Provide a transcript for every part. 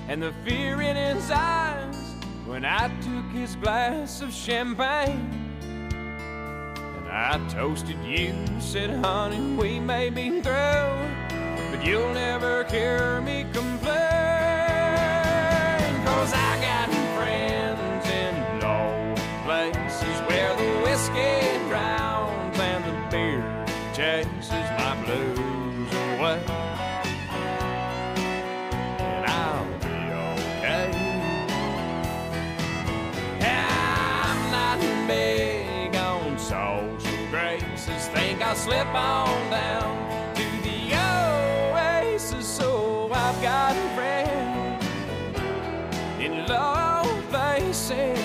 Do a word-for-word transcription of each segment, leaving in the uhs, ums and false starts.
and the fear in his eyes when I took his glass of champagne. And I toasted you, said, honey, we may be through, but you'll never hear me complain. 'Cause I got friends in low places where the whiskey drowns and the beer chases my blues away. And I'll be okay. I'm not big on social graces. Think I'll slip on down to the oasis. So I've got friends in low places.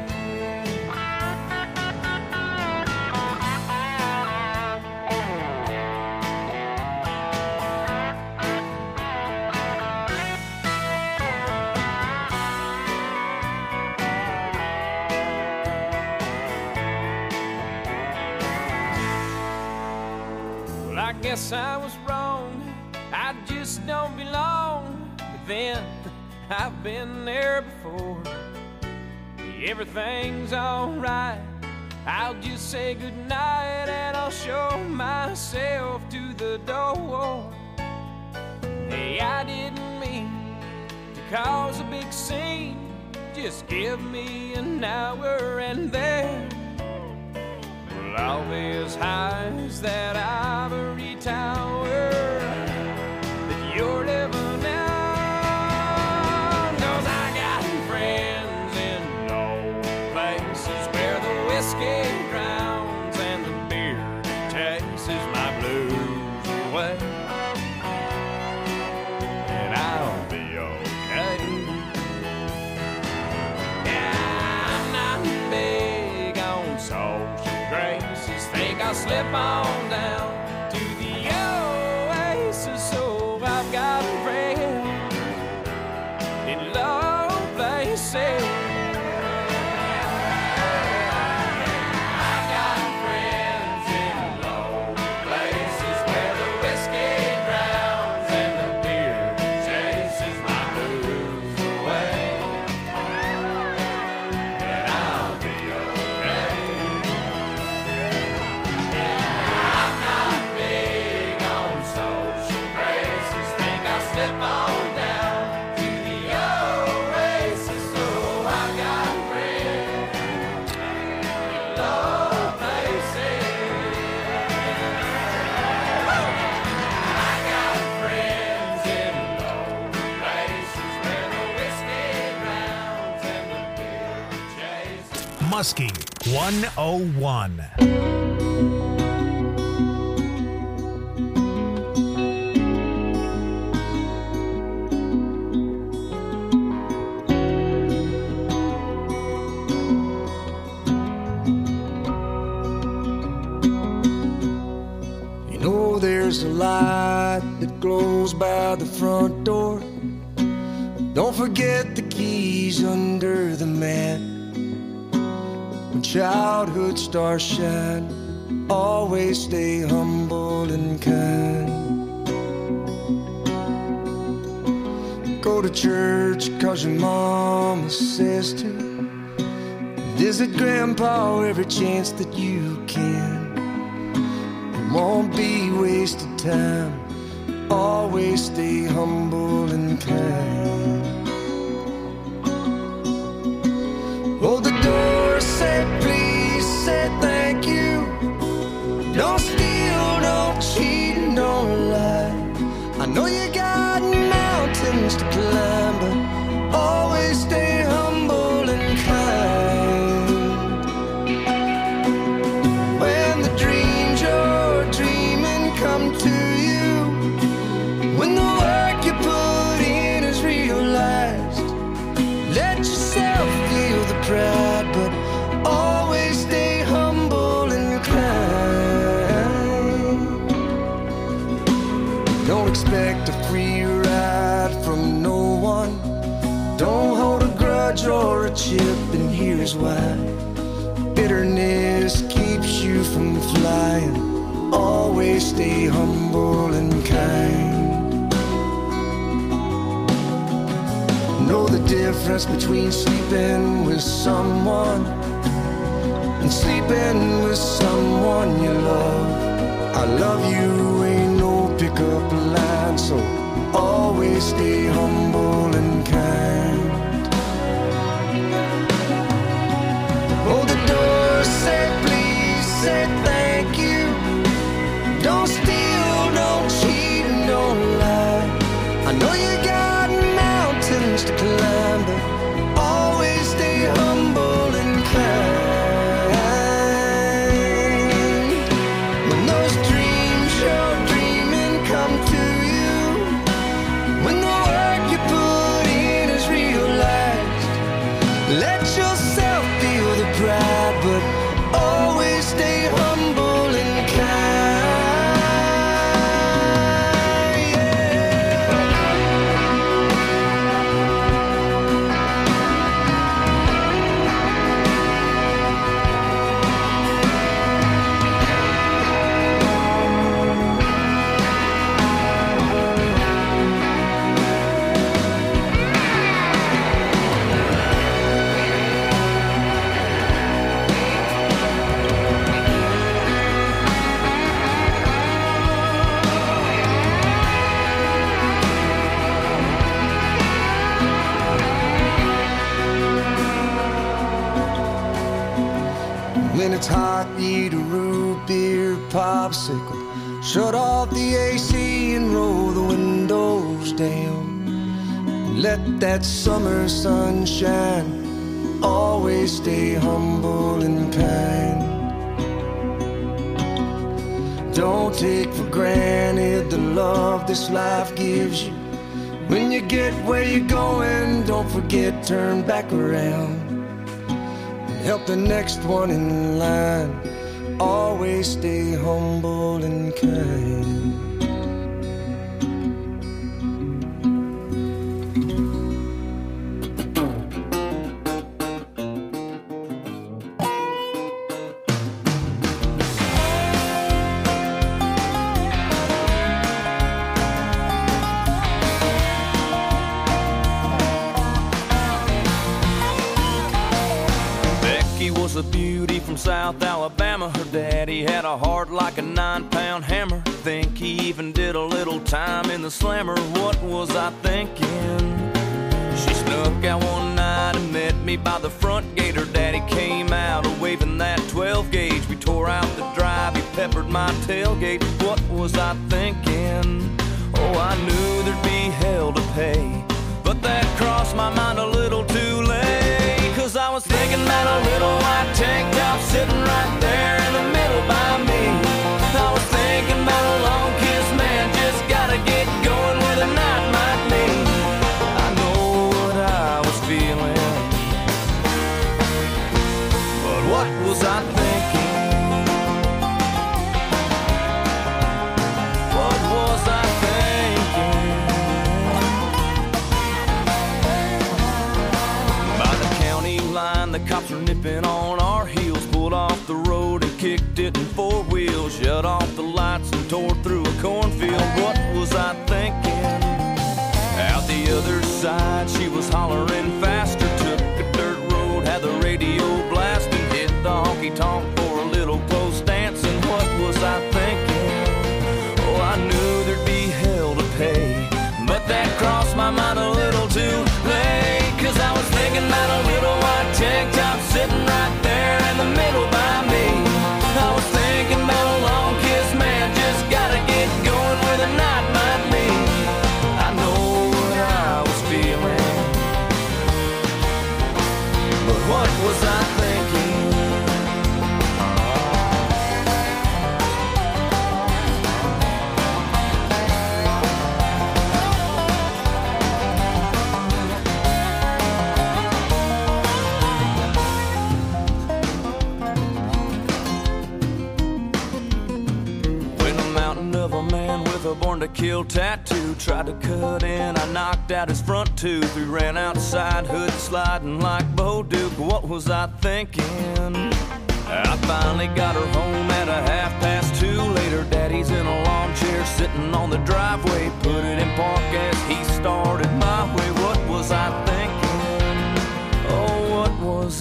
I guess I was wrong, I just don't belong. But then, I've been there before. Everything's alright, I'll just say goodnight and I'll show myself to the door. Hey, I didn't mean to cause a big scene. Just give me an hour and then all these highs that ivory tower that you're living on. 'Cause I got friends in low places where the whiskey drowns and the beer chases my blues away. And I'll be okay. Yeah, I'm not big on social graces. Think I'll slip on down to the oasis. So I've got a friend in low places. I've got friends in low places where the whiskey drowns and the beer chases my blues away. And I'll be okay. Slip on down to the oasis. So I got friends in low places. I got friends in low places where the whiskey drowns and the beer chases. Muskie one oh one. There's a light that glows by the front door. Don't forget the keys under the mat. When childhood stars shine, always stay humble and kind. Go to church 'cause your mama says to. Visit grandpa every chance that you can. Won't be wasted time. Always stay humble and kind. Hold the door, say please, say thank you. Don't steal, don't cheat, and don't lie. I know you got mountains to climb, but always stay humble and kind. When the dreams you're dreaming come to you, when the work you put in is realized, let yourself feel the pride, but always stay humble and kind. Don't expect a free ride from no one. Don't hold a grudge or a chip, and here's why. Bitterness keeps you from flying. Always stay humble and kind. know the difference between sleeping with someone and sleeping with someone you love. I love you ain't no pickup line, so always stay humble and kind. Hold the door, say please, say thank you. Don't steal, don't cheat, don't lie. I know you got mountains to climb, but always stay humble and kind. When those dreams you're dreaming come to you, when the work you put in is realized, let yourself feel the pride, but always stay humble and kind. When it's hot, eat a root beer popsicle. Shut off the A C and roll the windows down. Let that summer sun shine. Always stay humble and kind. Don't take for granted the love this life gives you. When you get where you're going, don't forget, turn back around. Help the next one in line. Always stay humble and kind. Was a beauty from South Alabama. Her daddy had a heart like a nine-pound hammer. Think he even did a little time in the slammer. What was I thinking? She snuck out one night and met me by the front gate. Her daddy came out waving that twelve gauge. We tore out the drive, he peppered my tailgate. What was I thinking? Oh, I knew there'd be hell to pay, but that crossed my mind a little too late. Cause I was thinking about a little white tank top sitting right there in the middle by me. I was thinking about a long kiss, man, just gotta get going where the night might be. I know what I was feeling, but what was I thinking? What was I thinking? By the county line, the cops were nipping on our heels. Pulled off the road and kicked it in four wheels. Shut off the lights and tore through a cornfield. What was I thinking? Out the other side, she was hollering faster. Took a dirt road, had the radio blasting. Hit the honky-tonk for a little close dancing. What was I thinking? Oh, I knew there'd be hell to pay, but that crossed my mind a little too late. Cause I was thinking about a little white tank top sitting right there in the middle by me. I was thinking about a long kiss, man, just gotta get going where the night might be. I know what I was feeling, but what was I thinking? Born to kill tattoo, tried to cut in, I knocked out his front tooth. We ran outside, hood sliding like Bo Duke. What was I thinking? I finally got her home at a half past two. Later, daddy's in a lawn chair sitting on the driveway. Put it in park as he started my way. What was I thinking?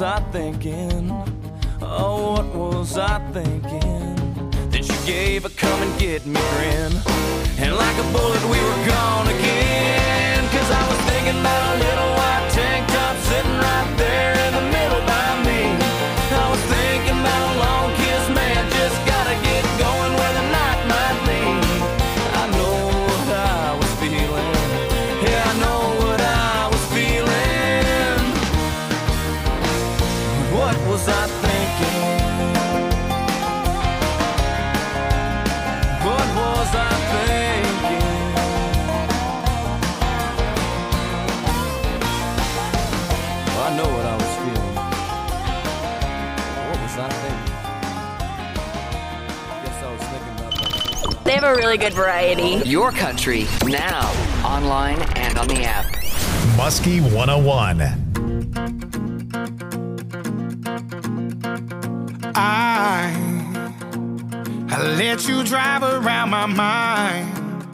was I thinking? Oh, what was I thinking? Then she gave a come and get me grin, and like a bullet we were gone again. Cause I was thinking about a little white tank top sitting right there in the middle by me. I was thinking about a long kiss, man, just gotta get going where the night might be. I know what I was feeling, yeah, I know what I was feeling. What was I thinking? What was I thinking? I know what I was feeling. What was I thinking? Guess I was thinking about that. They have a really good variety. Your country, now, online and on the app. Muskie one oh one. I, I let you drive around my mind.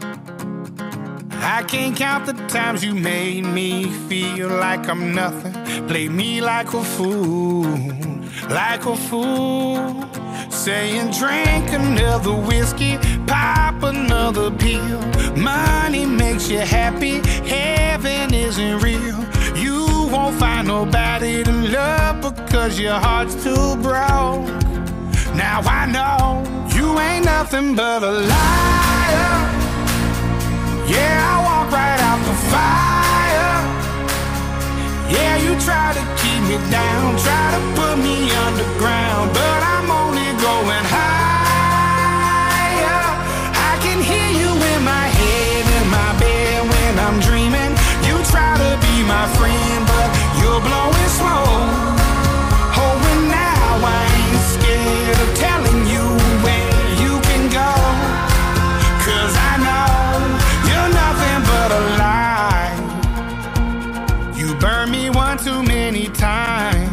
I can't count the times you made me feel like I'm nothing. Play me like a fool, like a fool. Saying drink another whiskey, pop another pill. Money makes you happy, heaven isn't real. You won't find nobody to love because your heart's too broke. Now I know you ain't nothing but a liar. Yeah, I walk right out the fire. Yeah, you try to keep me down, try to put me underground, but I'm only going higher. I can hear you in my head, in my bed when I'm dreaming. You try to be my friend, but you're blowing smoke. Oh, and now I ain't scared of telling you where you can go. Cause I know you're nothing but a lie. You burned me one too many times,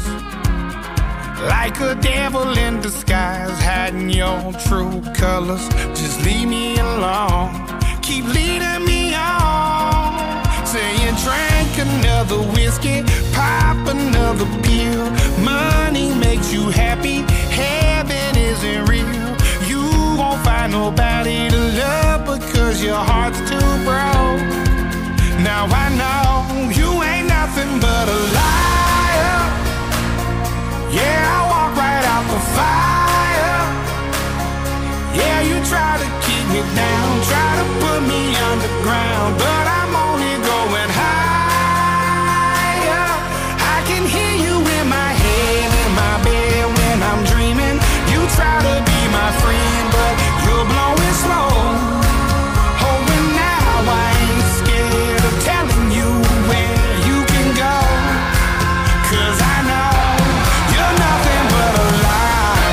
like a devil in disguise, hiding your true colors. Just leave me alone, keep leading me on. Saying drink another whiskey, pop another pill. Money makes you happy, heaven isn't real. You won't find nobody to love because your heart's too broke. Now I know you ain't nothing but a liar. Yeah, I walk right out the fire. Yeah, you try to keep me down, try to put me underground, but I'm only going higher. I can hear you in my head, in my bed when I'm dreaming. You try to be my friend, but you're blowing smoke. Oh, and now I ain't scared of telling you where you can go. Cause I know you're nothing but a lie.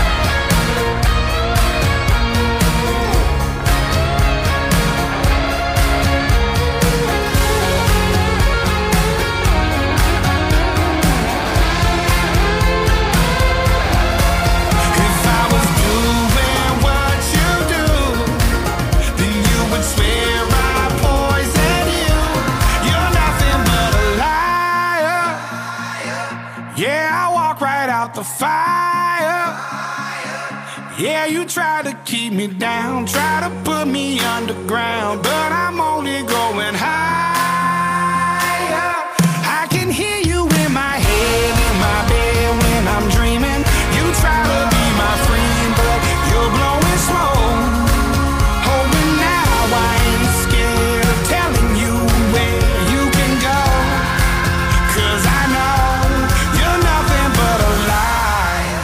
If I was doing what you do, then you would swear I poisoned you. You're nothing but a liar. Yeah, I walk right out the fire. Yeah, you try to keep me down, try to put me underground, but I'm only going higher. I can hear you in my head, in my bed when I'm dreaming. You try to be my friend, but you're blowing smoke. Oh, and now I ain't scared of telling you where you can go. Cause I know you're nothing but a lie.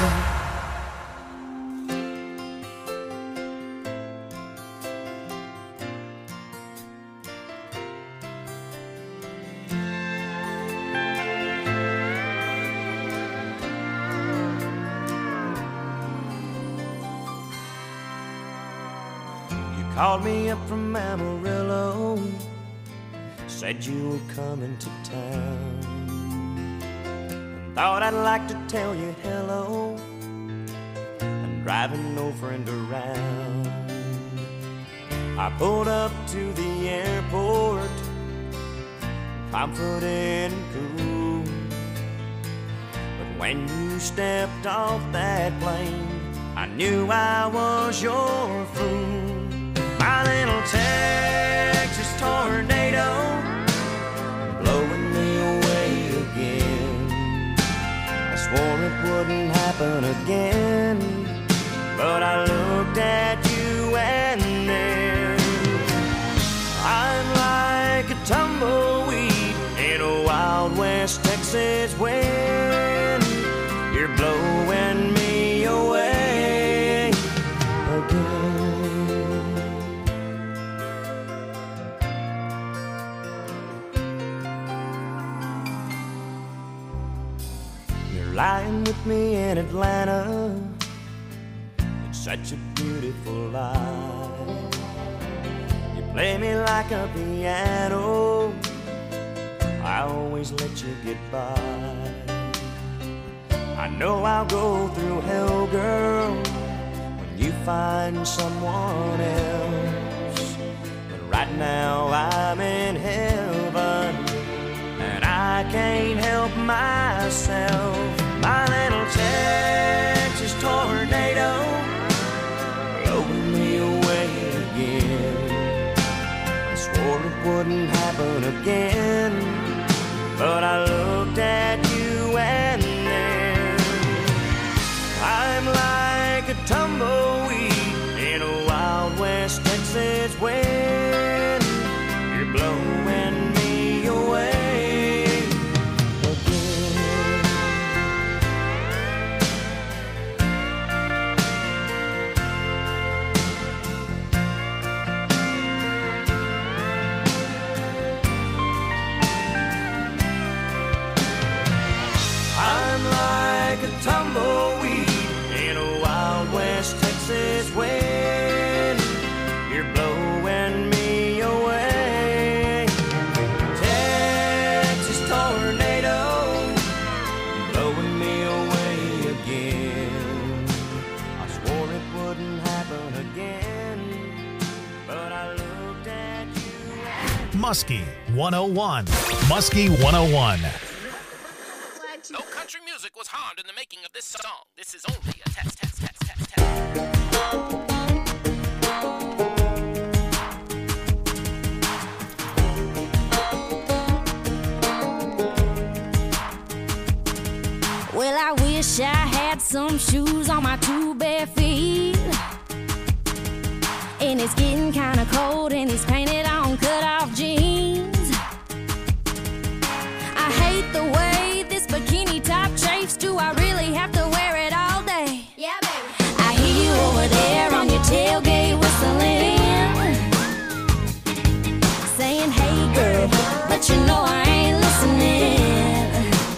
Called me up from Amarillo, said you were coming to town. Thought I'd like to tell you hello. I'm driving no friend around. I pulled up to the airport, confident and cool. When you stepped off that plane, I knew I was your fool. My little Texas tornado, blowing me away again. I swore it wouldn't happen again, but I looked at you and then I'm like a tumbleweed in a Wild West Texas wind. You're blowing me away again. You're lying with me in Atlanta. It's such a beautiful life. You play me like a piano. I always let you get by. I know I'll go through hell, girl, when you find someone else. But right now I'm in heaven, and I can't help myself. My little Texas tornado, blowing me away again. I swore it wouldn't happen again, but I looked at you and then I'm like a tumbleweed in a Wild West Texas wind. You're blowing me away again. I'm like a tumbleweed in a Wild West Texas wind. You're blowing me away. Texas tornado, blowing me away again. I swore it wouldn't happen again, but I looked at you. Muskie one oh one. Muskie one oh one. No country music was harmed in the making of this song. This is only a test, test, test, test, test. Well, I wish I had some shoes on my two bare feet. And it's getting kinda cold and he's painted on cut-off jeans. I hate the way this bikini top chafes. Do I really have to wear it all day? Yeah, baby. I hear you over there on your tailgate whistling, saying, hey girl, but you know I ain't listening.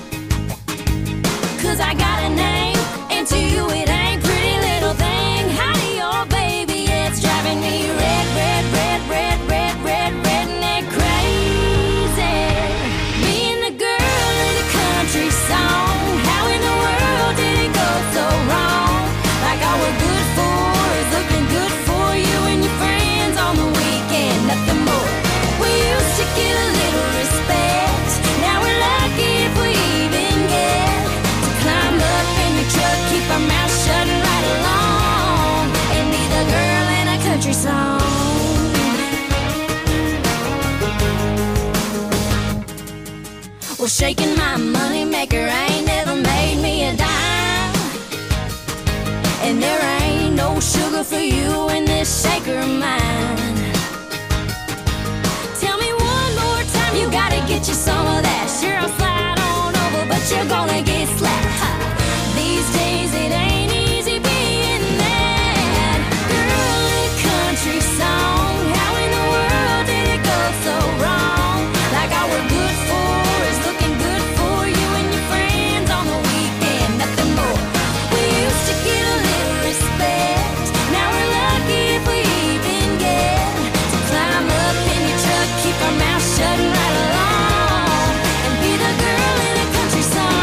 Cause I got a name, and to you it ain't pretty little thing. Howdy, oh baby, it's driving me red, red, red, red, red, red, redneck crazy. Being the girl in a country song, how in the world did it go so wrong? Like all we're good for is looking good for you and your friends on the weekend, nothing more. We used to get a little respect, now we're lucky if we even get to climb up in your truck, keep our mouths shut and ride along, and be the girl in a country song. Well, shaking my money maker ain't never made me a dime, and there ain't no sugar for you in this shaker of mine. Tell me one more time, you gotta get you some of that. Sure, I'll slide on over, but you're gonna get slapped. Ha. These days it ain't easy being that girl in a country song. How in the world did it go so wrong? Like all we're good for is looking good for you and your friends on the weekend, nothing more. We used to get a little respect, now we're lucky if we even get to climb up in your truck, keep our mouths shut and ride along, and be the girl in a country song.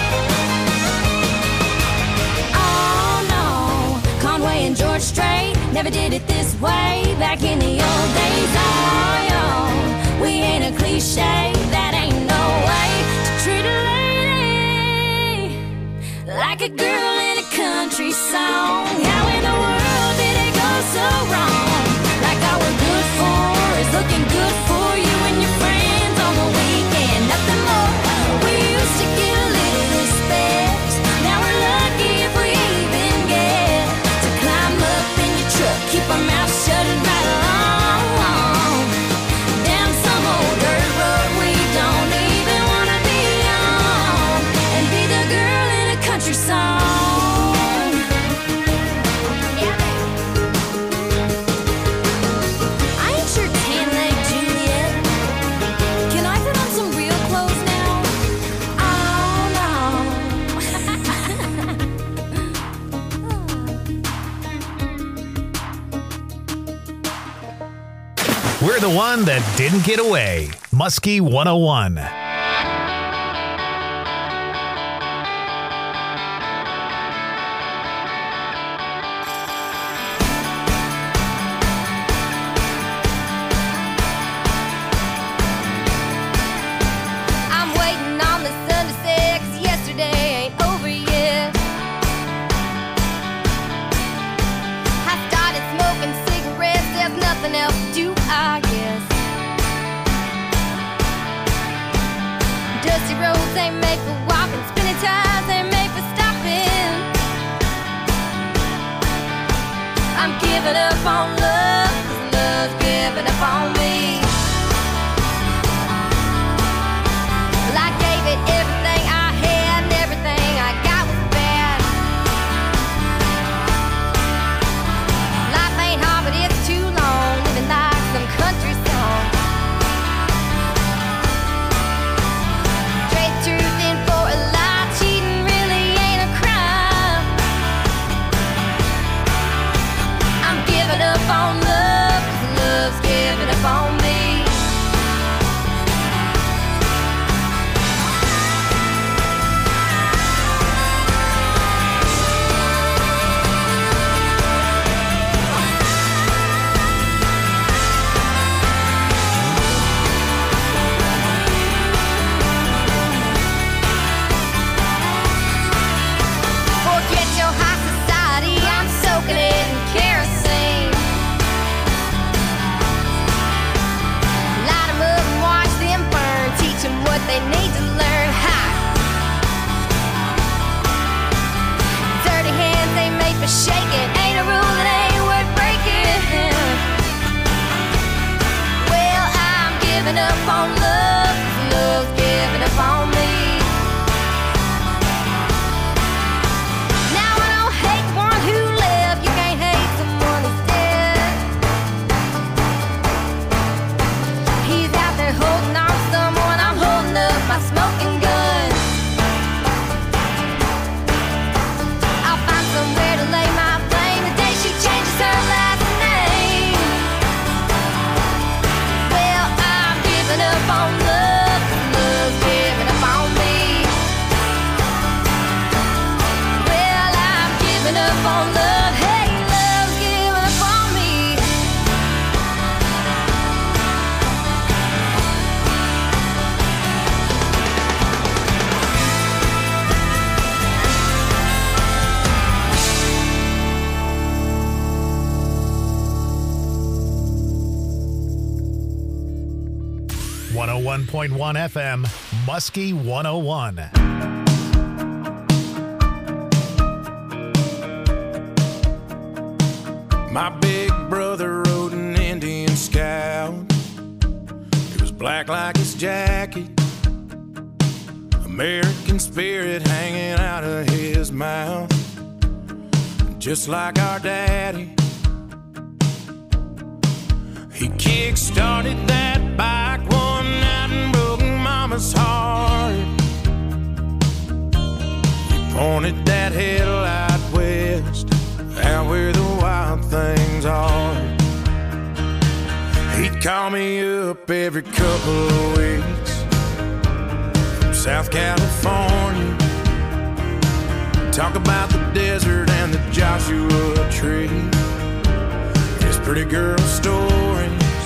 Oh no, Conway and George Strait never did it this way. Back in the old days, oh, yo, we ain't a cliche. That ain't no way to treat a lady like a girl in a country song. How in the world did it go so wrong? Like all we're good for is looking good for you and your friends on the weekend. Nothing more. We used to get a little respect. Now we're lucky if we even get to climb up in your truck, keep our mouth shut and ride along down some old dirt road we don't even wanna be on, and be the girl in a country song. I ain't your tan leg Juliet. Can I put on some real clothes now? Oh no. We're the one that didn't get away. Muskie one oh one. I'm waiting on the sun to set, 'cause yesterday ain't over yet. I started smoking cigarettes, there's nothing else to do, I guess. Dusty roads ain't made for walking, spinning tires ain't made for stopping. I'm giving up on love, 'cause love's giving up on me. Well, I gave it everything I had, and everything I got was bad. Life ain't hard, but it's too long, living like some country song. Trade truth in for a lie, cheating really ain't a crime. I'm giving up on love, 'cause love's giving up on me. Forget your high society, I'm soaking it in kerosene. Light 'em up and watch them burn, teach 'em what they need to learn. Ha! Dirty hands ain't made for shaking, ain't a rule that ain't worth breaking. Well, I'm giving up on love, 'cause love's giving up on me. Now I don't hate the one who left, you can't hate someone who's dead. He's out there holding on to someone, I'm holding up my smoking gun. I'll find somewhere to lay my blame the day she changes her last name. Well, I'm giving up on love, 'cause love's giving up on me. Well, I'm giving up on love, hey, love's giving up on me. one oh one point one F M, Muskie one oh one. My big brother rode an Indian Scout. It was black like his jacket, American spirit hanging out of his mouth, just like our daddy. He kick-started that bike one night and broke Mama's heart. He pointed that headlight west, out where the wild things are. He'd call me up every couple of weeks from South California, talk about the desert and the Joshua tree. pretty girl stories,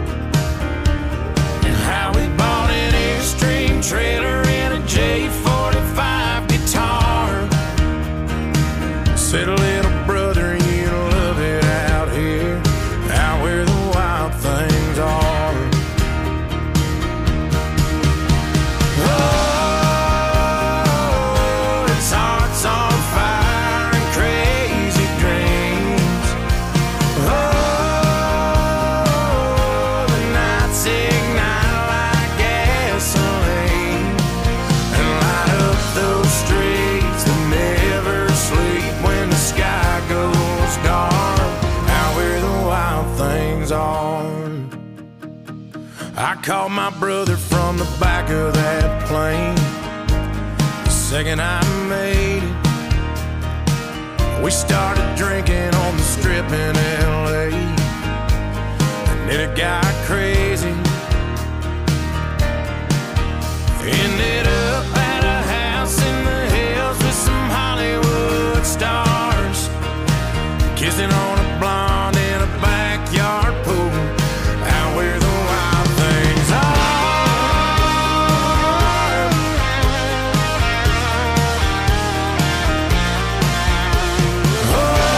and how we bought an Airstream trailer and a J forty-five guitar. Said, little brother, you love it out here, out where the wild things are. Oh, it's hearts on fire and crazy dreams. Oh, the nights ignite like gasoline and light up those streets that never sleep when the sky goes dark, out where the wild things are. I called my brother from the back of that plane the second I made it. We started drinking on the strip in L A, and then it got crazy. Ended up at a house in the hills with some Hollywood stars, kissing on a blonde in a backyard pool, out where the wild things are. Oh,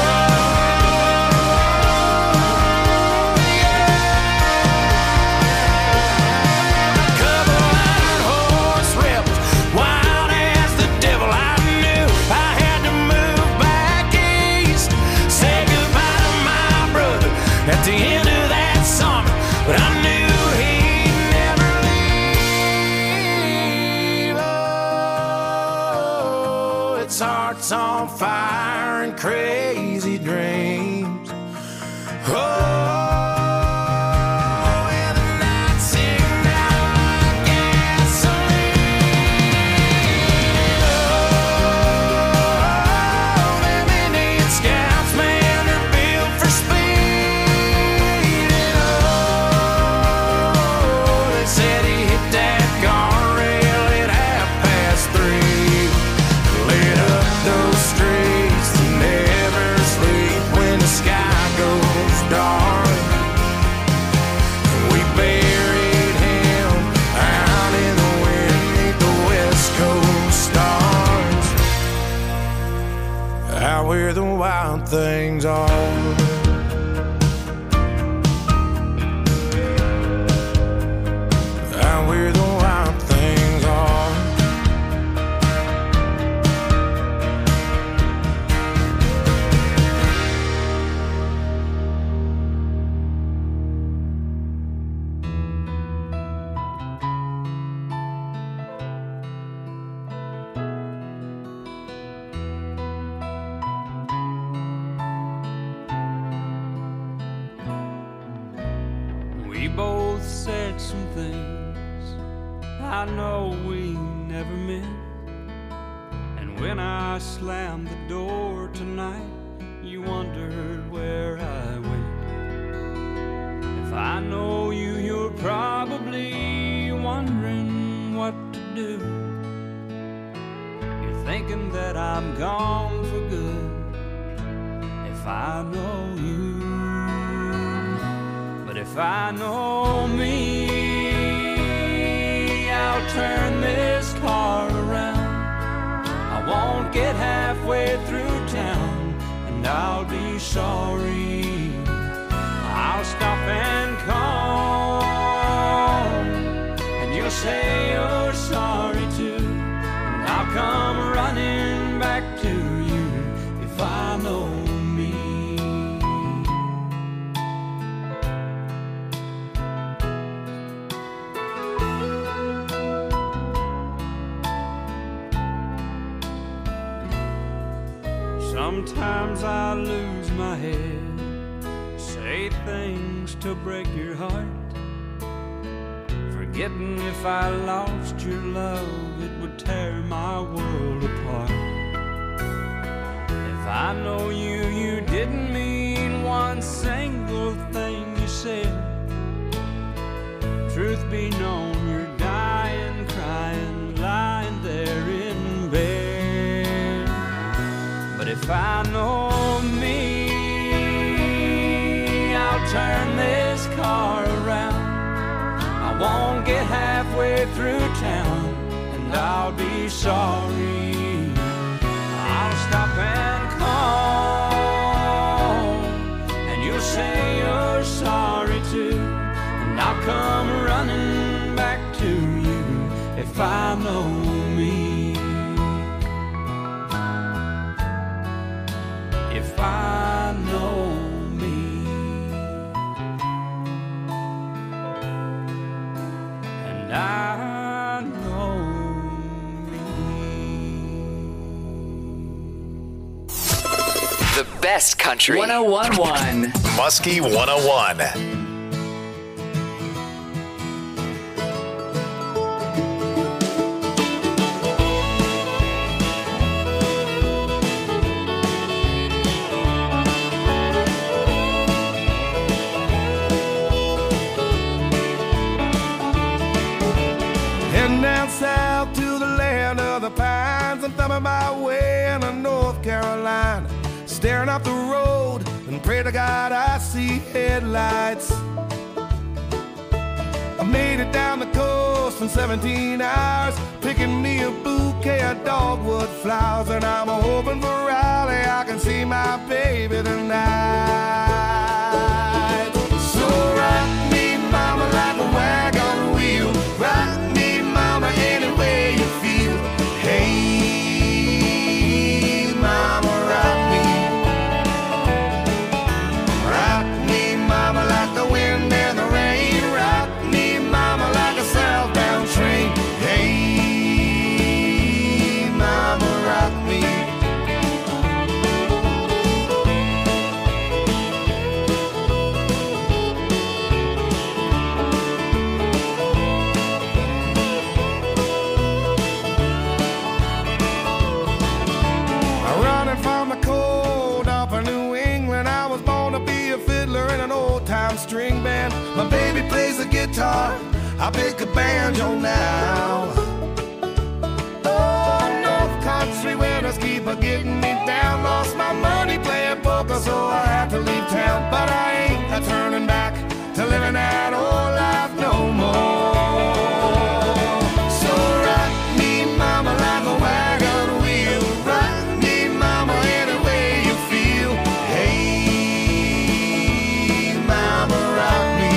yeah. A couple iron horse rebels, wild as the devil. I knew I had to move back east, say goodbye to my brother at the end of that summer, but I knew he'd never leave. Oh, it's hearts on fire and crazy dreams. Oh, and the nights ignite like gasoline. Oh, them Indian scouts, man, they're built for speed. And oh, they said he hit that guardrail at half past three. Lit up those streets that never sleep when the sky goes dark. We buried him out in the wind 'neath the West Coast stars, out where the wild things are. Out where the wild things are. We both said some things I know we never meant. And when I slammed the door tonight, you wondered where I went. If I know you, you're probably wondering what to do. You're thinking that I'm gone for good. If I know you, but if I know me, I'll turn this car around. I won't get halfway through town, and I'll be sorry. I'll stop and call, and you'll say you're sorry too, and I'll come running back to you if I know me. Sometimes I lose my head, say things to break your heart, forgetting if I lost your love, it would tear my world apart. If I know you, you didn't mean one single thing you said. Truth be known, you're dying, crying, lying there in bed. But if I know me, I'll turn this car around. I won't get halfway through town, and I'll be sorry. I'll stop and call, and you'll say you're sorry too, and I'll come running back to you if I know me. If I know me. And I know me. The best country. one oh one point one. Muskie one oh one. South to the land of the pines, I'm thumbing my way into North Carolina, staring up the road and pray to God I see headlights. I made it down the coast in seventeen hours, picking me a bouquet of dogwood flowers, and I'm hoping for Raleigh I can see my baby tonight. So rock me, mama, like a wagon wheel. Rock me, mama, any way you feel. Hey, mama, rock me. Rock me, mama, like the wind and the rain. Rock me, mama, like a southbound train. Hey, mama, rock me. From the cold up in New England, I was born to be a fiddler in an old-time string band. My baby plays the guitar, I pick a banjo now. Oh, North Country winters keep a getting me down. Lost my money playing poker, so I had to leave town. But I ain't a turning back to living that old life no more. So rock me, mama, like a wagon wheel. Rock me, mama, any way you feel. Hey, mama, rock me.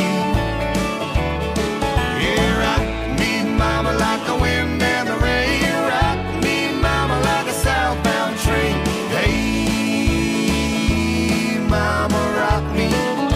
Yeah, rock me, mama, like the wind and the rain. Rock me, mama, like a southbound train. Hey, mama, rock me.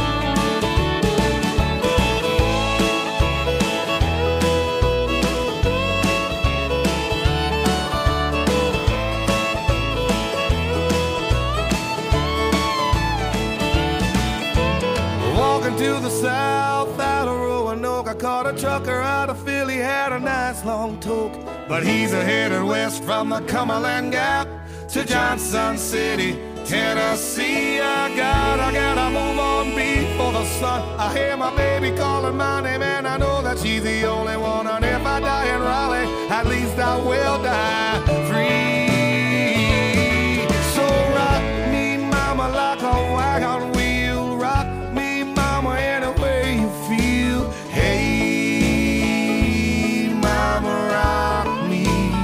Walking to the south out of Roanoke, I caught a trucker out of Philly, had a nice long toke. But he's a headed west from the Cumberland Gap to Johnson City, Tennessee. I got, I gotta move on before the sun. I hear my baby calling my name, and I know that she's the only one. And if I die in Raleigh, at least I will die free. So rock me, mama, like a wagon wheel. Rock me, mama, any way you feel. Hey, mama, rock me.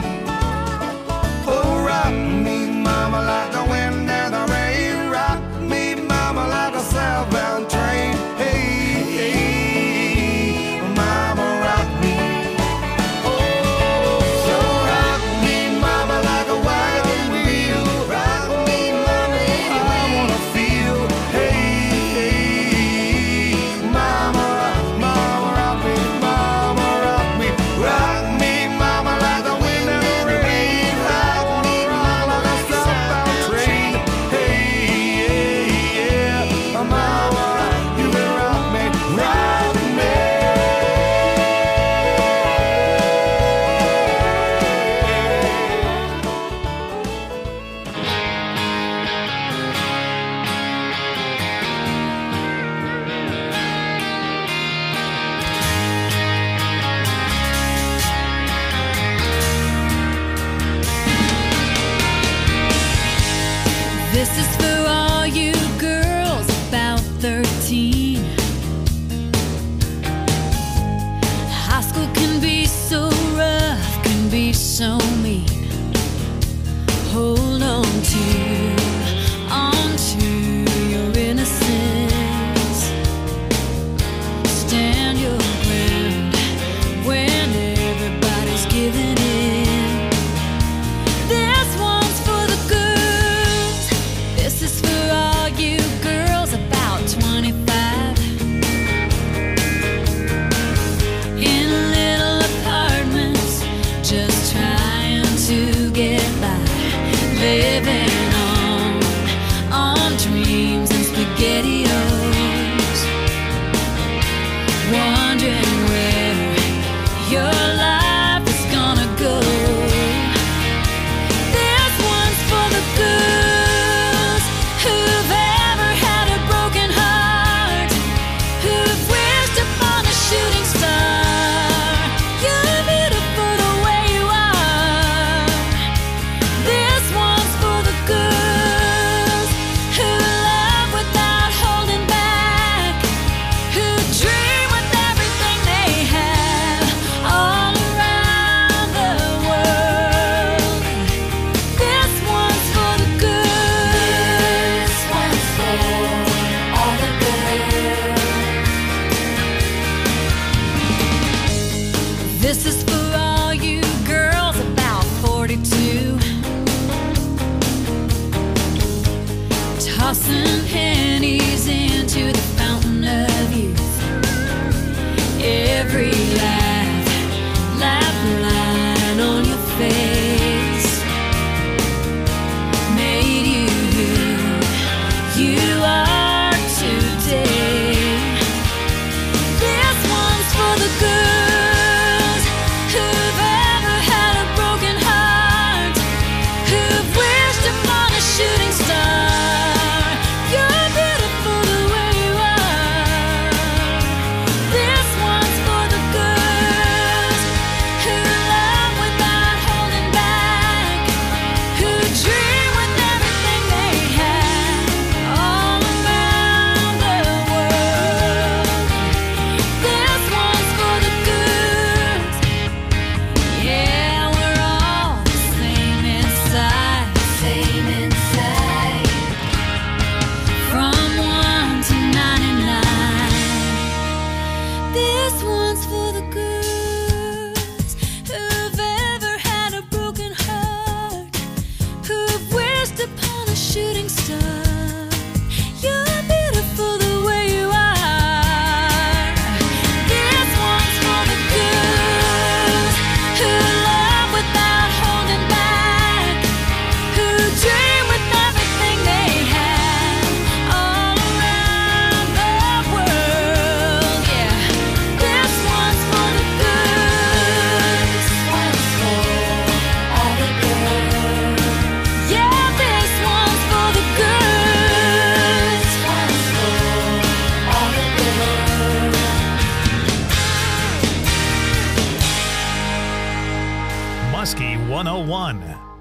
Oh, rock me, mama, like the wind and the rain. Rock me, mama, like a southbound train. Hey, hey, mama, rock me. Oh, so rock me, mama, like a wagon wheel. Rock me, mama, I wanna feel. Hey, hey, mama, mama, rock me, mama, rock me. Rock me, mama, like the wind and the rain. Rock me, mama, like a southbound train. Hey, hey, yeah, mama, you can rock me, rock me. This is for all you girls about thirteen tossing pennies into the fountain of youth. Every laugh, laugh line on your face made you who you are today. This one's for the girls who've ever had a broken heart, who've wished upon a shooting star. You're beautiful the way you are. This one's for the girls who love without holding back, who dream with everything they have all around the world. This one's for the girls. Yeah, we're all the same inside, same inside. From one to ninety-nine. This one's for the girls who've ever had a broken heart, who've wished upon a shooting star. You're beautiful the way you are. This one's for the girls who love without holding back, who dream with everything they have all around the world. Yeah, this one's for the girls. One's for all the girls. Yeah, this one's for the girls. One's for all the girls. Muskie one oh one.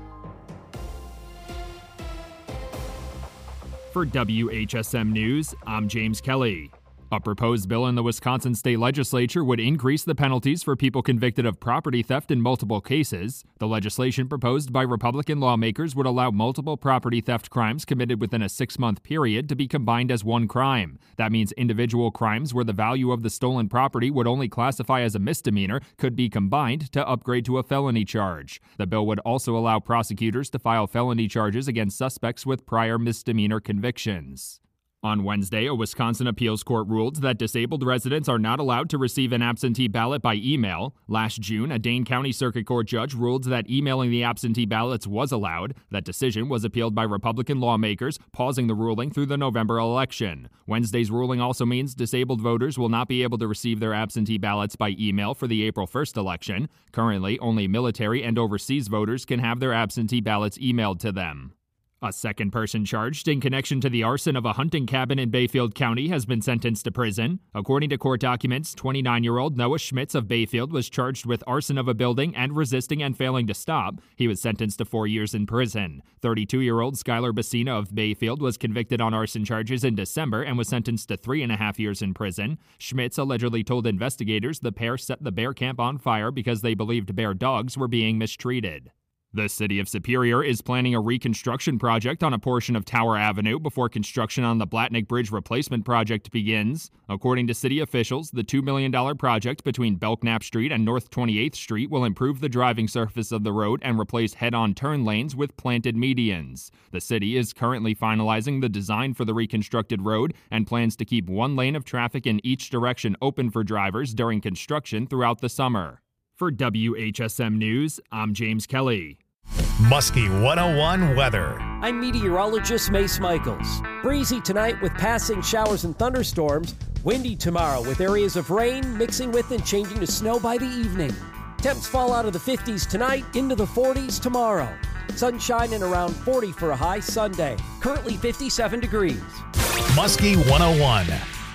For W H S M News, I'm James Kelly. A proposed bill in the Wisconsin State Legislature would increase the penalties for people convicted of property theft in multiple cases. The legislation proposed by Republican lawmakers would allow multiple property theft crimes committed within a six-month period to be combined as one crime. That means individual crimes where the value of the stolen property would only classify as a misdemeanor could be combined to upgrade to a felony charge. The bill would also allow prosecutors to file felony charges against suspects with prior misdemeanor convictions. On Wednesday, a Wisconsin appeals court ruled that disabled residents are not allowed to receive an absentee ballot by email. Last June, a Dane County Circuit Court judge ruled that emailing the absentee ballots was allowed. That decision was appealed by Republican lawmakers, pausing the ruling through the November election. Wednesday's ruling also means disabled voters will not be able to receive their absentee ballots by email for the April first election. Currently, only military and overseas voters can have their absentee ballots emailed to them. A second person charged in connection to the arson of a hunting cabin in Bayfield County has been sentenced to prison. According to court documents, twenty-nine-year-old Noah Schmitz of Bayfield was charged with arson of a building and resisting and failing to stop. He was sentenced to four years in prison. thirty-two-year-old Skylar Bassina of Bayfield was convicted on arson charges in December and was sentenced to three and a half years in prison. Schmitz allegedly told investigators the pair set the bear camp on fire because they believed bear dogs were being mistreated. The city of Superior is planning a reconstruction project on a portion of Tower Avenue before construction on the Blatnick Bridge replacement project begins. According to city officials, the two million dollars project between Belknap Street and North twenty-eighth Street will improve the driving surface of the road and replace head-on turn lanes with planted medians. The city is currently finalizing the design for the reconstructed road and plans to keep one lane of traffic in each direction open for drivers during construction throughout the summer. For W H S M News, I'm James Kelly. Muskie one oh one weather. I'm meteorologist Mace Michaels. Breezy tonight with passing showers and thunderstorms. Windy tomorrow with areas of rain mixing with and changing to snow by the evening. Temps fall out of the fifties tonight into the forties tomorrow. Sunshine and around forty for a high Sunday. Currently fifty-seven degrees. Muskie one oh one.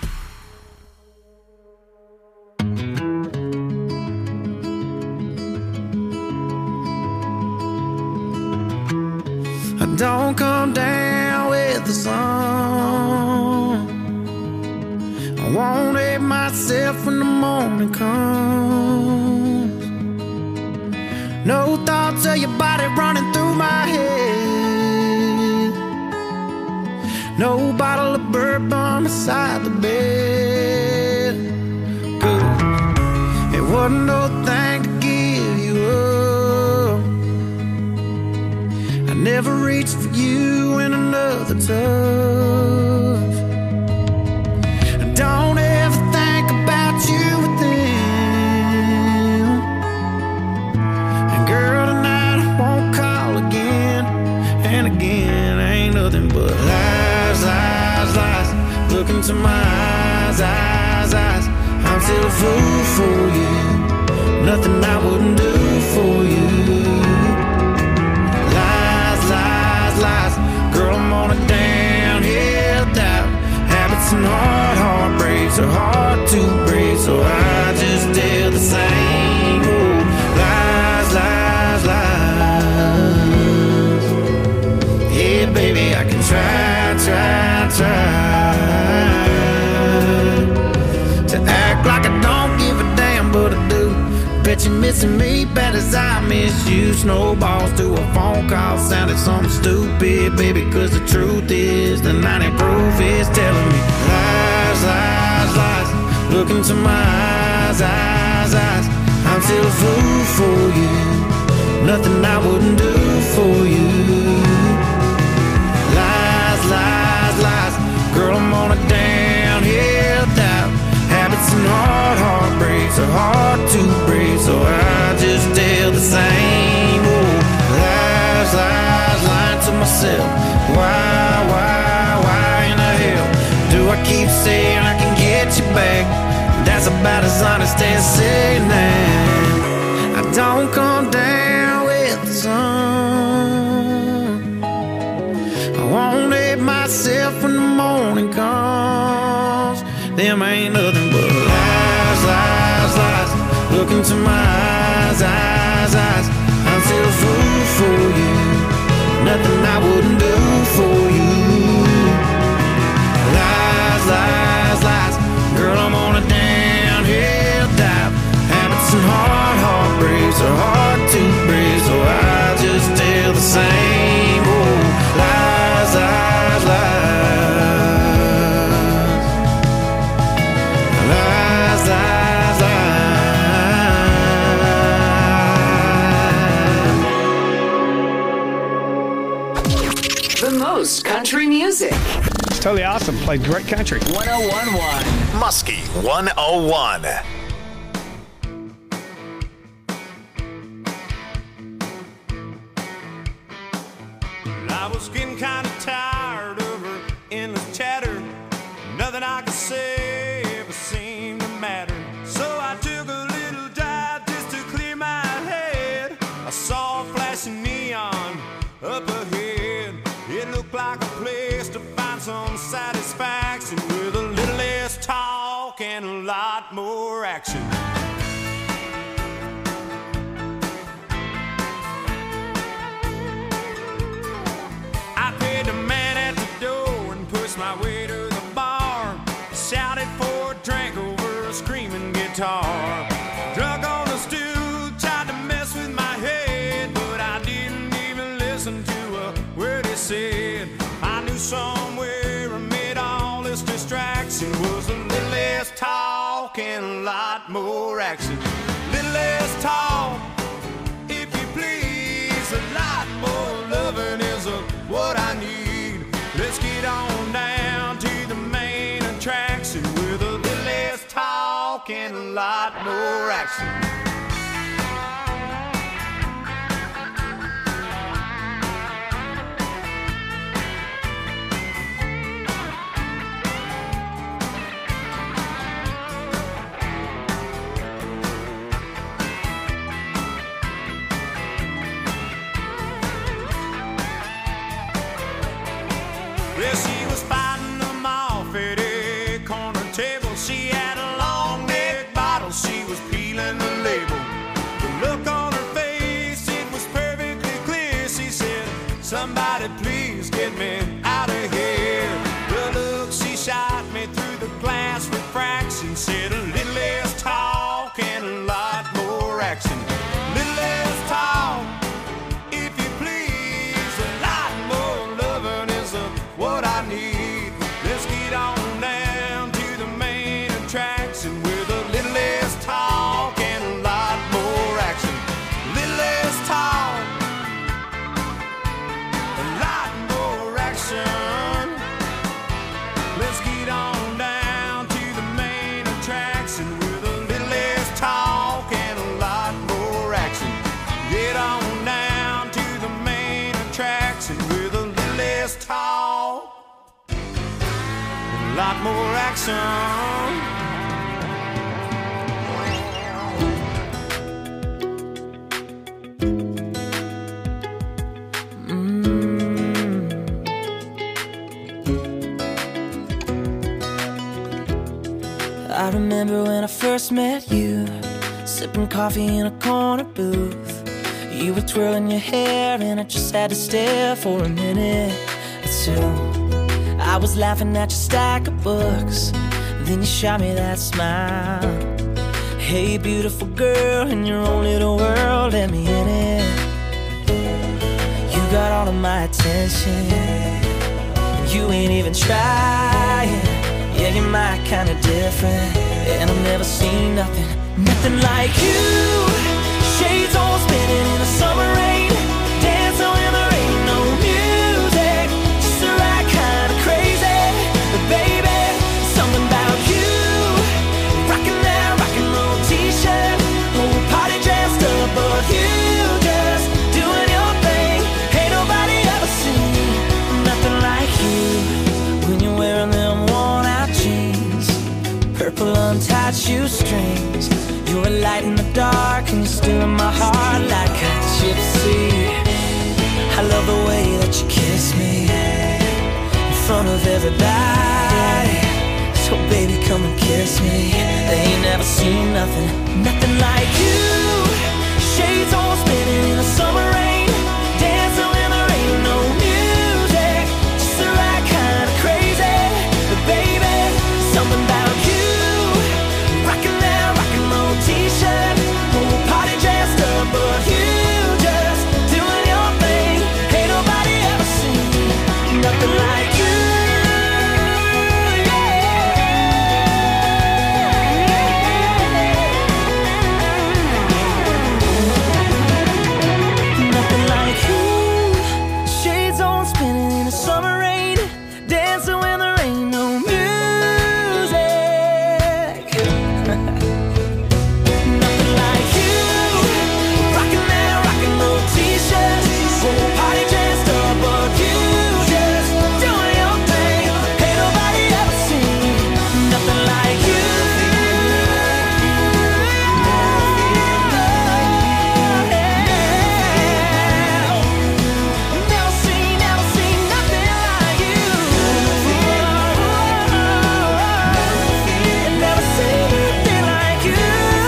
Don't come down with the sun. I won't hate myself when the morning comes. No thoughts of your body running through my head. No bottle of bourbon beside the bed. Good. It wasn't no thing to give you up. Never reached for you in another touch. Look into my eyes, eyes, eyes. I'm still a fool for you. Nothing I wouldn't do for you. Lies, lies, lies. Girl, I'm on a downhill doubt. Habits and hard heartbreaks are hard to break, so I just tell the same old lies, lies, lies. Yeah, baby, I can try, try, try to act like I don't give a damn, but I do. Bet you're missing me bad as I miss you. Snowballs to a phone call sounded something stupid, baby, cause the truth is the ninety proof is telling me lies, lies, lies. Look into my eyes, eyes, eyes. I'm still a fool for you. Nothing I wouldn't do for you. Lies, lies, lies. Girl, I'm on a downhill doubt. Habits and hard heartbreaks are hard to break, so I just tell the same old lies, lies, lying to myself. Why, why, why in the hell do I keep saying I can get you back? That's about as honest as saying that I don't come down with the sun. I won't let myself when the morning comes. Them ain't nothing but lies, lies, lies. Look into my eyes, eyes, eyes. I'm still a fool for you. Nothing I wouldn't do for you. Lies, lies, lies. Girl, I'm on a downhill dive. Habits and hard heartbreaks are hard to break, so I just tell the same old lies, lies, lies. Lies, lies, lies. The most country music. It's totally awesome. Played great country. one oh one point one Muskie one oh one. I was getting kind of tired of her endless chatter. Nothing I could say ever seemed to matter. So I took a little dive just to clear my head. I saw a flashing neon up ahead. It looked like a place to find some satisfaction with a little less talk and a lot more action. I paid the man at the door and pushed my way to the bar. Shouted for a drink over a screaming guitar. Drunk on the stool, tried to mess with my head, but I didn't even listen to a word he said. I knew somewhere amid all this distraction was a little less talk and a lot more action. Little less talk, if you please, a lot more loving is a what I need. Let's get on down to the main attraction with a little less talk and a lot more action. Well, she was fighting them off at a corner table. She had a long neck bottle, she was peeling the label. The look on her face, it was perfectly clear. She said, somebody please get me out of here. The look she shot me through the glass refraction said a little less talk and a lot more action. Little less talk, if you please, a lot more loving is a what I need. lot more action. I remember when I first met you, sipping coffee in a corner booth. You were twirling your hair and I just had to stare for a minute or two. I was laughing at your stack of books, then you shot me that smile. Hey beautiful girl, in your own little world, let me in it. You got all of my attention, you ain't even trying. Yeah, you're my kind of different, and I've never seen nothing, nothing like you. Shades all spinning in the summer rain, dancing when there ain't no music, just the right kind of crazy. But baby, something about you, rocking that rock and roll t-shirt, whole party dressed up, but you just doing your thing. Ain't nobody ever seen nothing like you when you're wearing them worn-out jeans, purple untied shoestrings. You're a light in the dark and you're still in my heart like a gypsy. I love the way that you kiss me in front of everybody. So baby, come and kiss me. They ain't never seen nothing, nothing like you. Shades all spinning in the summer rain, dancing when there ain't no music, just the right kind of crazy. But baby, something about you, rocking that rock and roll t-shirt, whole party dressed up, but you just doing your thing. Ain't nobody ever seen nothing like you. Nothing like you. Shades on spinning in the summer rain, dancing when there ain't no music. Nothing like you, rocking that rock and roll t-shirt, whole party dressed up, but you just doing your thing. Ain't nobody ever seen nothing like you. Never seen, never seen nothing like you. Never seen anything like you.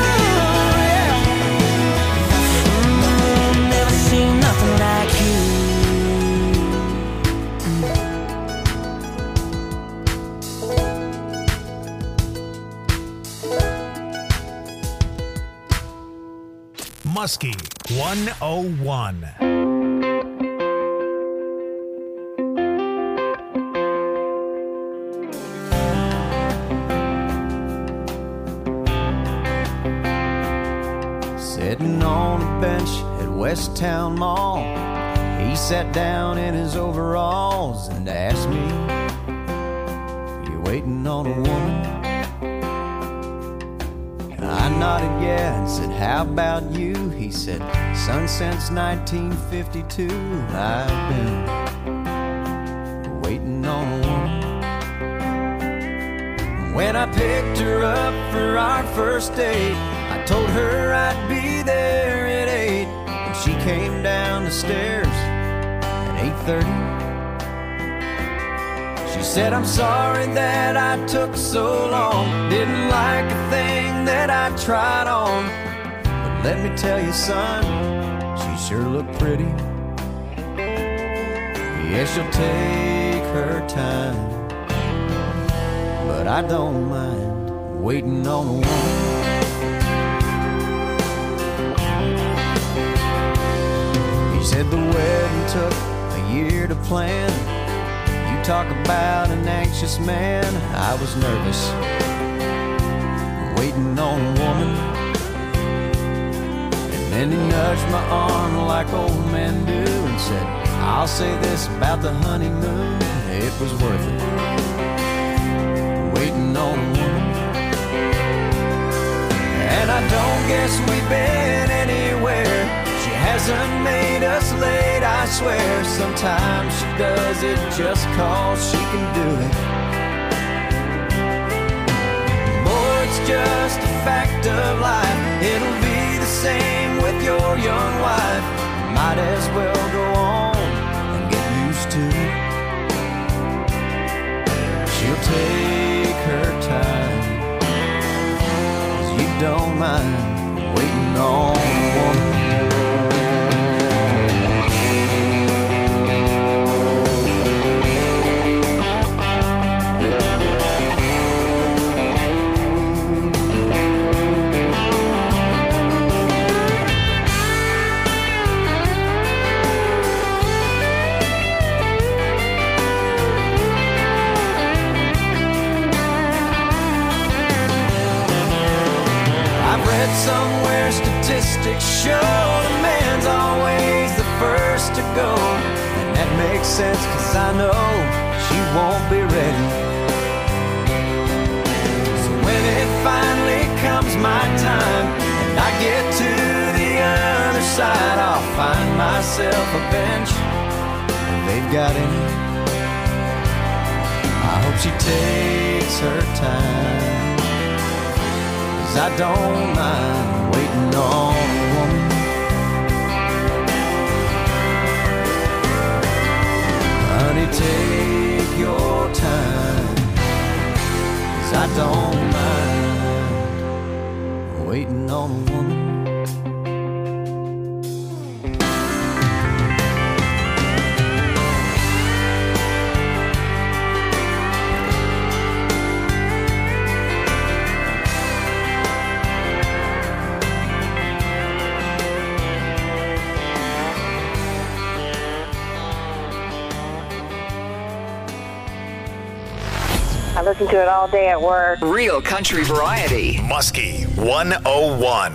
Never seen nothing like you. Muskie one oh one. Sitting on a bench at West Town Mall, he sat down in his overalls and asked me, "You waiting on a woman?" I nodded yeah and said, "How about you?" He said, "Son, since nineteen fifty-two I've been waiting on a woman." When I picked her up for our first date, I told her I'd be there at eight, and she came down the stairs at eight thirty. She said, "I'm sorry that I took so long, didn't like a thing that I tried on, but let me tell you, son, she sure looked pretty. Yeah, she'll take her time, but I don't mind waiting on a woman." He said the wedding took a year to plan. You talk about an anxious man, I was nervous, waiting on a woman. And then he nudged my arm like old men do and said, "I'll say this about the honeymoon, it was worth it, waiting on a woman." And I don't guess we've been anywhere, she hasn't made us late, I swear. Sometimes she does it just cause she can do it, just a fact of life. It'll be the same with your young wife. You might as well go on and get used to it. She'll take her time, 'cause you don't mind waiting on a woman. Somewhere statistics show the man's always the first to go. And that makes sense, 'cause I know she won't be ready. So when it finally comes my time and I get to the other side, I'll find myself a bench if they've got any. I hope she takes her time, 'cause I don't mind waiting on a woman. Honey, take your time, 'cause I don't mind waiting on a woman. I listen to it all day at work. Real country variety. Muskie one oh one.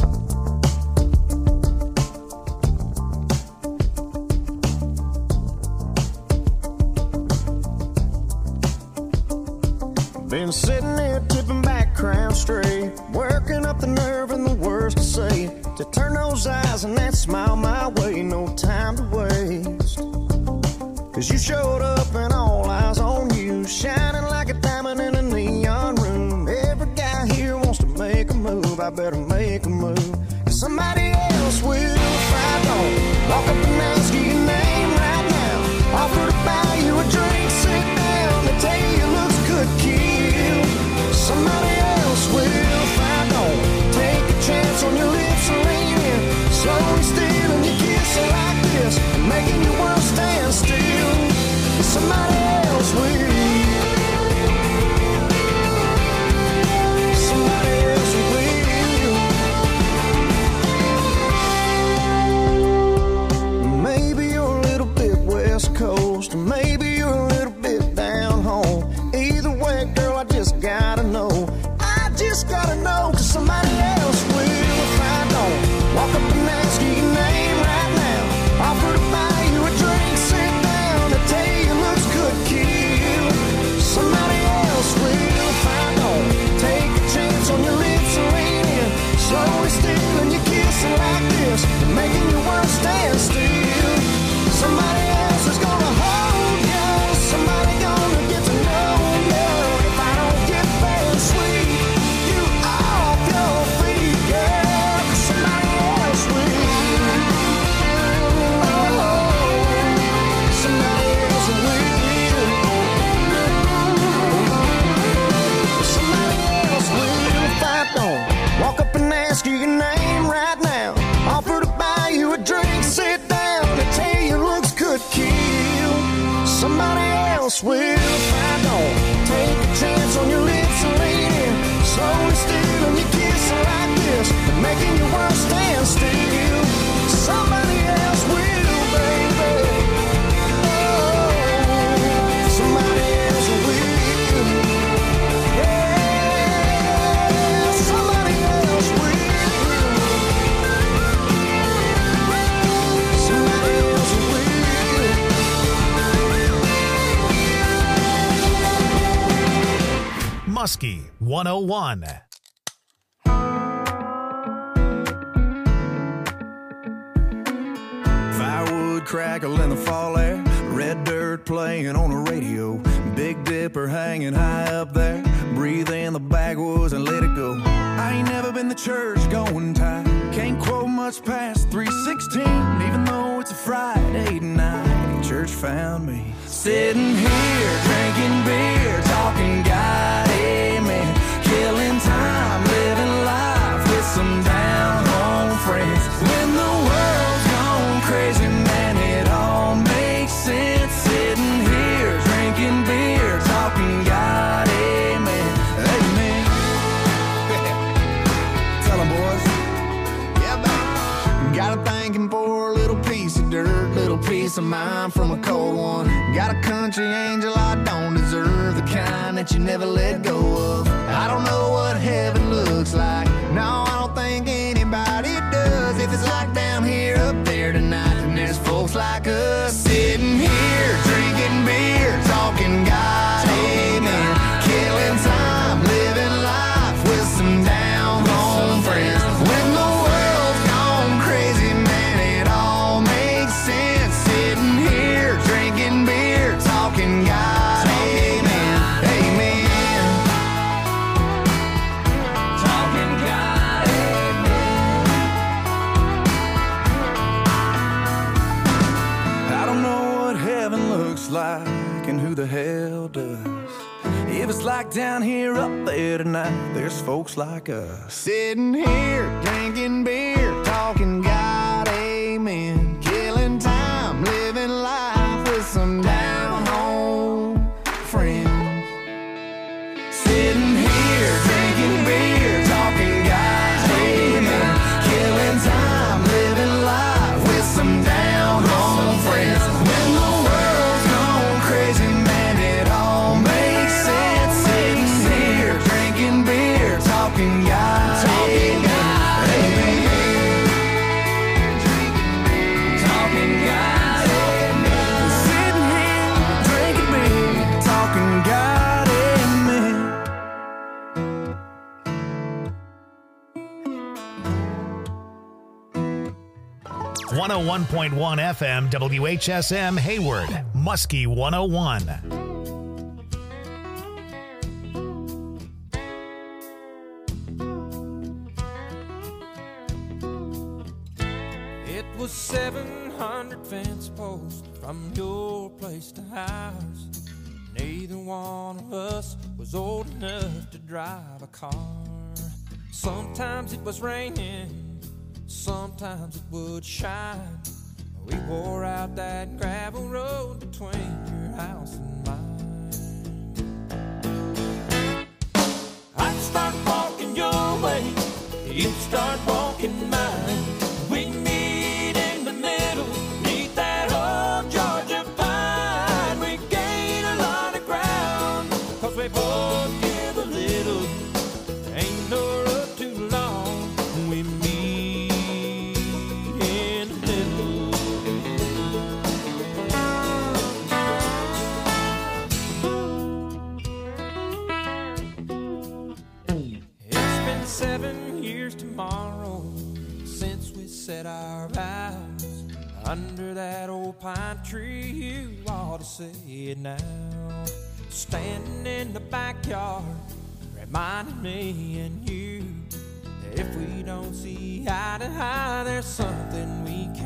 Been sitting here tipping back, crown straight, working up the nerve and the words to say, to turn those eyes and that smile my way. No time to waste, 'cause you showed up and all eyes on you, shining like a diamond in a neon room. Every guy here wants to make a move. I better make a move, 'cause somebody else will if I don't. Walk up and ask you your name right now. Offer to buy you a drink, sit down. They tell you your looks could kill. Somebody else will if I don't. Take a chance on your lips and lean in, slowly stealing your kiss like this, making your world stand still. Somebody else will. Somebody else will. Maybe you're a little bit West Coast, maybe you're a little bit down home. Either way, girl, I just gotta know. I just gotta know, 'cause somebody else will if I don't. Walk up and ask you your name right now. Offer to buy you a drink, sit down. They tell you your looks could kill. Somebody else will if I don't. Take a chance on your lips and lean in, slowly stealing your kissing like this, making your world stand still. Somebody else is gonna hold you. Somebody gonna get to know you. If I don't get very sweet, you off your feet, girl. 'Cause somebody else will. Somebody else will. Somebody else will if I don't. Walk up and ask you your name right now. Offer to buy you a drink, sit down. They tell you looks could kill. Somebody else will if I don't. Take a chance on your lips and lean in, slowly stealing your kissing like this, making your world stand still. Somebody else will, baby. Somebody else will. Yeah, somebody else will. Somebody else will. Muskie one oh one. Firewood crackle in the fall air, red dirt playing on the radio, Big Dipper hanging high up there, breathe in the back backwoods and let it go. I ain't never been the church going type. Can't quote much past three sixteen, even though it's a Friday night. Church found me sitting here drinking beer, talking God, amen, killing time, living life with some down home friends. When the world's gone crazy, man, it all makes sense. Sitting here drinking beer, talking God, amen, amen. Tell 'em, boys. Yeah, man. Got a thanking for a little piece of dirt, little piece of mind from a cold one. Got a country angel I don't deserve, the kind that you never let go of. I don't know what heaven looks like. No, I don't think anybody does. If it's like down here, up there tonight, then there's folks like us sitting here drinking beer, talking God, amen, killing time, living life with some down home friends. When the world's gone crazy, man, it all makes sense. Sitting here drinking beer, talking God, amen, amen, talking God, amen. I don't know what heaven looks like and who the hell does. If it's like down here, up there tonight, there's folks like us sitting here drinking beer, talking God, amen, killing time, living life with some down home friends. Sitting here drinking beer, talking God, amen, killing time, living life with some down home friends. When the world's gone crazy, man, it all makes sense. Sitting here drinking beer, talking God, talking God, amen, talking God, amen. Sitting here drinking beer, talking God, amen. one oh one point one F M W H S M Hayward, Muskie one oh one. It was seven hundred fence posts from your place to ours. Neither one of us was old enough to drive a car. Sometimes it was raining, sometimes it would shine. We wore out that gravel road between your house and mine. I'd start walking your way, you'd start walking mine. We meet in the middle, neath that old Georgia pine. We gain a lot of ground, cause we both give a little. Ain't no road too long, we meet in the middle. It's been seven years tomorrow since we said our vows under that old pine tree. You ought to say it now. Standing in the backyard, reminding me and you that if we don't see eye to eye, there's something we can't